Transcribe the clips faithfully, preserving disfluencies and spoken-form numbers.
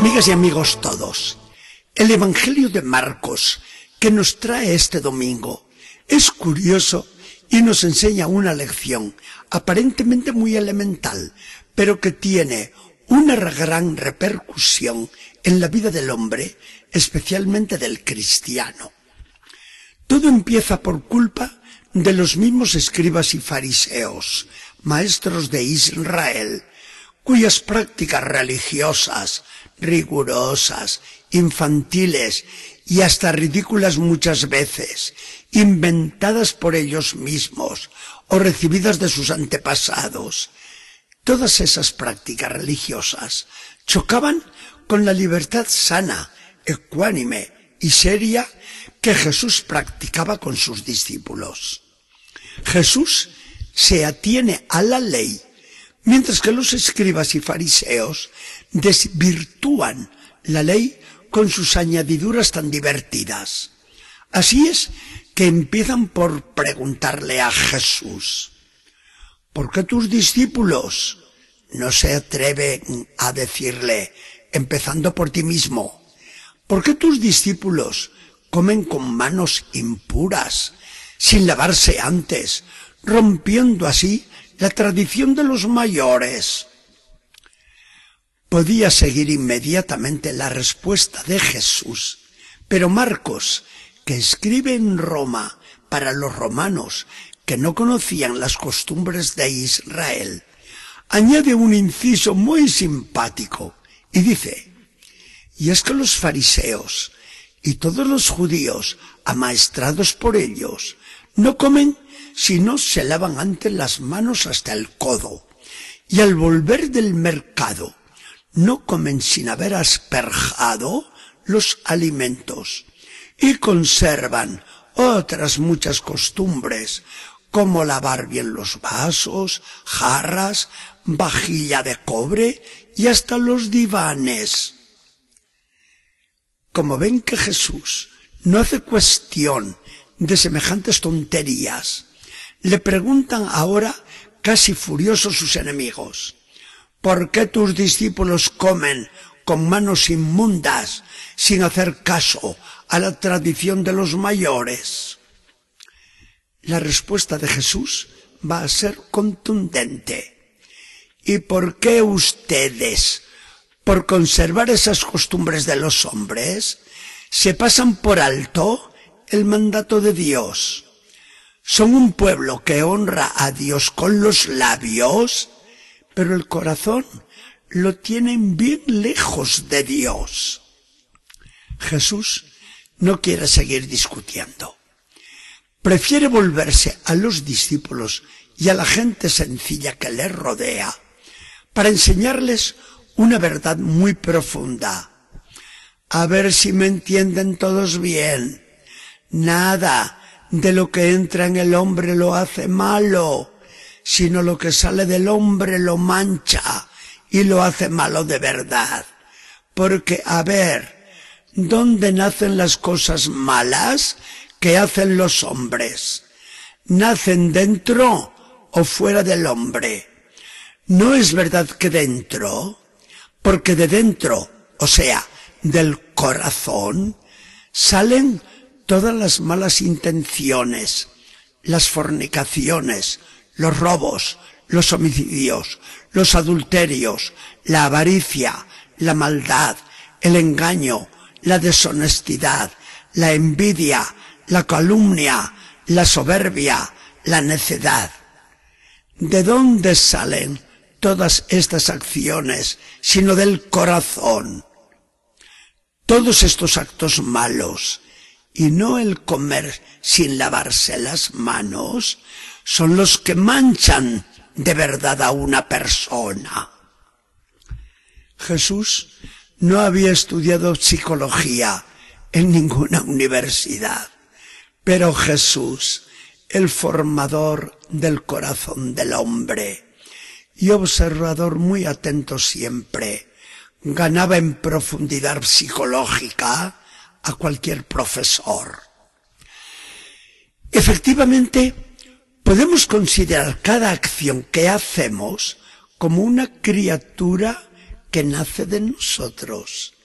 Amigas y amigos todos, el Evangelio de Marcos que nos trae este domingo es curioso y nos enseña una lección aparentemente muy elemental, pero que tiene una gran repercusión en la vida del hombre, especialmente del cristiano. Todo empieza por culpa de los mismos escribas y fariseos, maestros de Israel, cuyas prácticas religiosas, rigurosas, infantiles y hasta ridículas muchas veces, inventadas por ellos mismos o recibidas de sus antepasados, todas esas prácticas religiosas chocaban con la libertad sana, ecuánime y seria que Jesús practicaba con sus discípulos. Jesús se atiene a la ley, mientras que los escribas y fariseos desvirtúan la ley con sus añadiduras tan divertidas. Así es que empiezan por preguntarle a Jesús: ¿por qué tus discípulos no se atreven a decirle, empezando por ti mismo, ¿por qué tus discípulos comen con manos impuras, sin lavarse antes, rompiendo así la tradición de los mayores? Podía seguir inmediatamente la respuesta de Jesús, pero Marcos, que escribe en Roma para los romanos que no conocían las costumbres de Israel, añade un inciso muy simpático y dice: y es que los fariseos y todos los judíos amaestrados por ellos no comen si no se lavan antes las manos hasta el codo, y al volver del mercado no comen sin haber asperjado los alimentos, y conservan otras muchas costumbres, como lavar bien los vasos, jarras, vajilla de cobre y hasta los divanes. Como ven que Jesús no hace cuestión de semejantes tonterías, le preguntan ahora casi furiosos sus enemigos: ¿por qué tus discípulos comen con manos inmundas sin hacer caso a la tradición de los mayores? La respuesta de Jesús va a ser contundente. ¿Y por qué ustedes, por conservar esas costumbres de los hombres, se pasan por alto el mandato de Dios? Son un pueblo que honra a Dios con los labios, pero el corazón lo tienen bien lejos de Dios. Jesús no quiere seguir discutiendo. Prefiere volverse a los discípulos y a la gente sencilla que le rodea para enseñarles una verdad muy profunda. A ver si me entienden todos bien. Nada de lo que entra en el hombre lo hace malo, sino lo que sale del hombre lo mancha y lo hace malo de verdad. Porque, a ver, ¿dónde nacen las cosas malas que hacen los hombres? ¿Nacen dentro o fuera del hombre? ¿No es verdad que dentro? Porque de dentro, o sea, del corazón, salen todas las malas intenciones, las fornicaciones, los robos, los homicidios, los adulterios, la avaricia, la maldad, el engaño, la deshonestidad, la envidia, la calumnia, la soberbia, la necedad. ¿De dónde salen todas estas acciones sino del corazón? Todos estos actos malos, y no el comer sin lavarse las manos, son los que manchan de verdad a una persona. Jesús no había estudiado psicología en ninguna universidad, pero Jesús, el formador del corazón del hombre y observador muy atento siempre, ganaba en profundidad psicológica a cualquier profesor. Efectivamente, podemos considerar cada acción que hacemos como una criatura que nace de nosotros.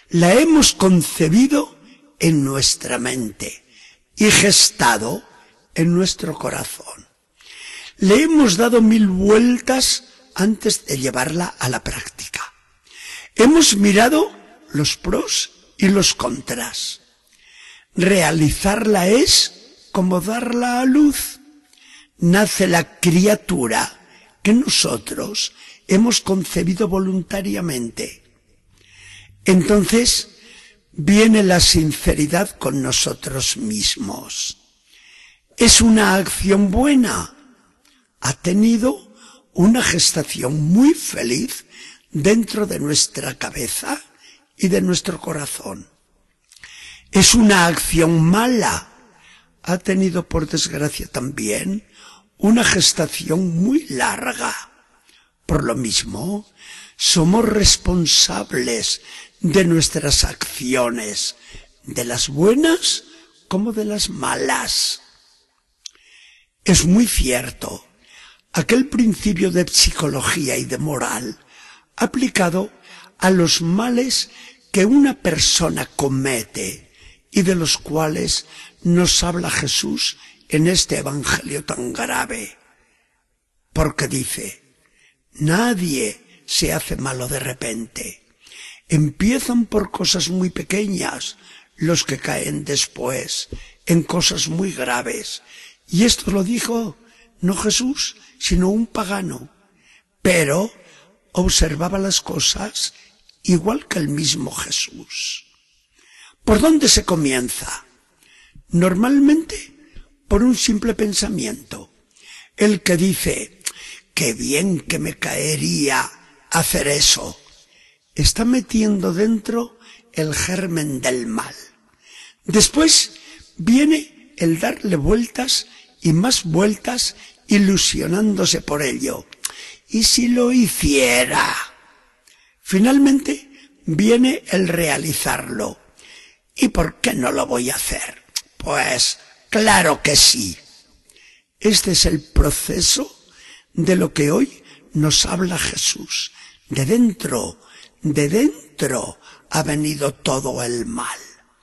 La hemos concebido en nuestra mente y gestado en nuestro corazón. Le hemos dado mil vueltas antes de llevarla a la práctica. Hemos mirado los pros y los contras. Realizarla es como darla a luz. Nace la criatura que nosotros hemos concebido voluntariamente. Entonces viene la sinceridad con nosotros mismos. Es una acción buena. Ha tenido una gestación muy feliz dentro de nuestra cabeza y de nuestro corazón. Es una acción mala. Ha tenido, por desgracia, también una gestación muy larga. Por lo mismo, somos responsables de nuestras acciones, de las buenas como de las malas. Es muy cierto aquel principio de psicología y de moral aplicado a los males que una persona comete y de los cuales nos habla Jesús en este evangelio tan grave. Porque dice, nadie se hace malo de repente. Empiezan por cosas muy pequeñas los que caen después en cosas muy graves. Y esto lo dijo no Jesús, sino un pagano. Pero observaba las cosas igual que el mismo Jesús. ¿Por dónde se comienza? Normalmente por un simple pensamiento. El que dice, qué bien que me caería hacer eso, está metiendo dentro el germen del mal. Después viene el darle vueltas y más vueltas, ilusionándose por ello. ¿Y si lo hiciera? Finalmente viene el realizarlo. ¿Y por qué no lo voy a hacer? Pues claro que sí. Este es el proceso de lo que hoy nos habla Jesús. De dentro, de dentro ha venido todo el mal.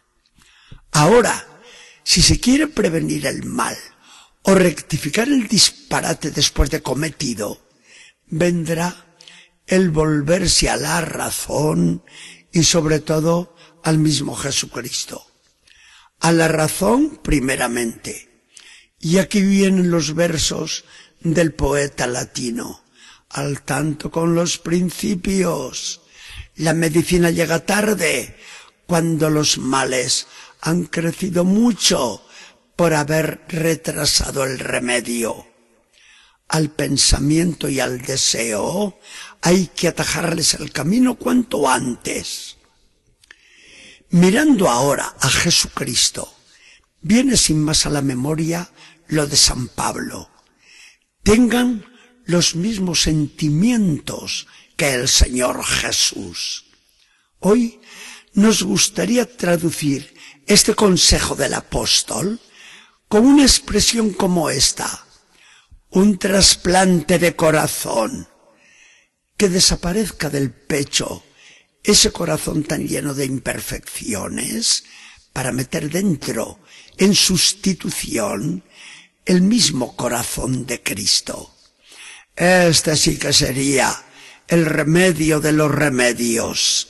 Ahora, si se quiere prevenir el mal o rectificar el disparate después de cometido, vendrá el volverse a la razón y sobre todo al mismo Jesucristo. A la razón primeramente. Y aquí vienen los versos del poeta latino. Al tanto con los principios. La medicina llega tarde cuando los males han crecido mucho por haber retrasado el remedio. Al pensamiento y al deseo hay que atajarles el camino cuanto antes. Mirando ahora a Jesucristo, viene sin más a la memoria lo de San Pablo. Tengan los mismos sentimientos que el Señor Jesús. Hoy nos gustaría traducir este consejo del apóstol con una expresión como esta: un trasplante de corazón, que desaparezca del pecho ese corazón tan lleno de imperfecciones, para meter dentro, en sustitución, el mismo corazón de Cristo. Este sí que sería el remedio de los remedios.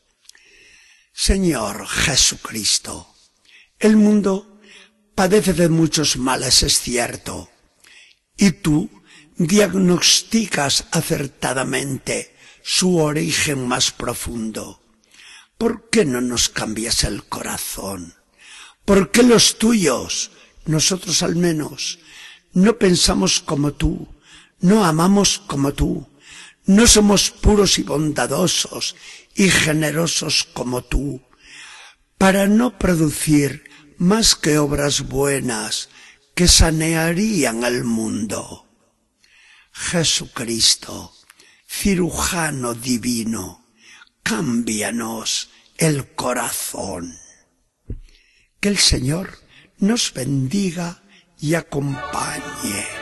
Señor Jesucristo, el mundo padece de muchos males, es cierto, y tú diagnosticas acertadamente su origen más profundo. ¿Por qué no nos cambias el corazón? ¿Por qué los tuyos, nosotros al menos, no pensamos como tú, no amamos como tú, no somos puros y bondadosos y generosos como tú, para no producir más que obras buenas que sanearían el mundo? Jesucristo, cirujano divino, cámbianos el corazón. Que el Señor nos bendiga y acompañe.